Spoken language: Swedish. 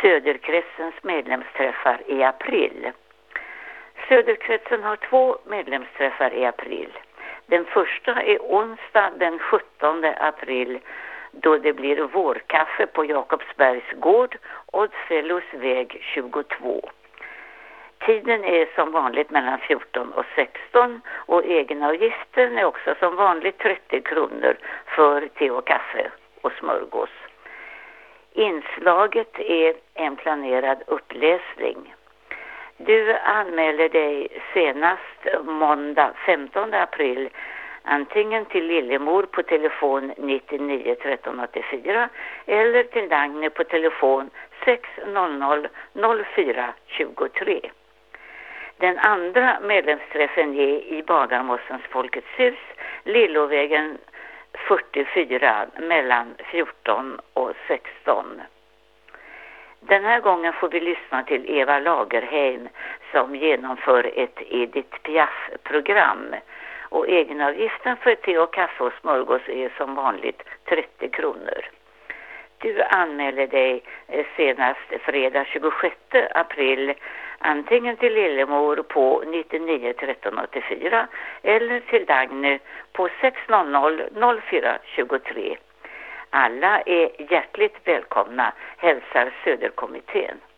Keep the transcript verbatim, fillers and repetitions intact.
Söderkretsens medlemsträffar i april. Söderkretsen har två medlemsträffar i april. Den första är onsdag den sjuttonde april, då det blir vårkaffe på Jakobsbergs gård, Oddfellows väg tjugotvå. Tiden är som vanligt mellan fjorton och sexton och egenavgiften är också som vanligt trettio kronor för te och kaffe och smörgås. Inslaget är en planerad uppläsning. Du anmäler dig senast måndag femtonde april antingen till Lillemor på telefon nittionio tretton åttiofyra eller till Dagny på telefon sex noll noll noll fyra tjugotre. Den andra medlemsträffen är i Bagarmossens Folkets hus, Lillovägen fyrtiofyra mellan fjorton och sexton. Den här gången får vi lyssna till Eva Lagerheim som genomför ett Edith Piaf-program. Och egenavgiften för te och kaffe och smörgås är som vanligt trettio kronor. Du anmäler dig senast fredag tjugosjätte april antingen till Lillemor på nittionio tretton åttiofyra eller till Dagny på sex noll noll noll fyra tjugotre. Alla är hjärtligt välkomna, hälsar Söderkommittén.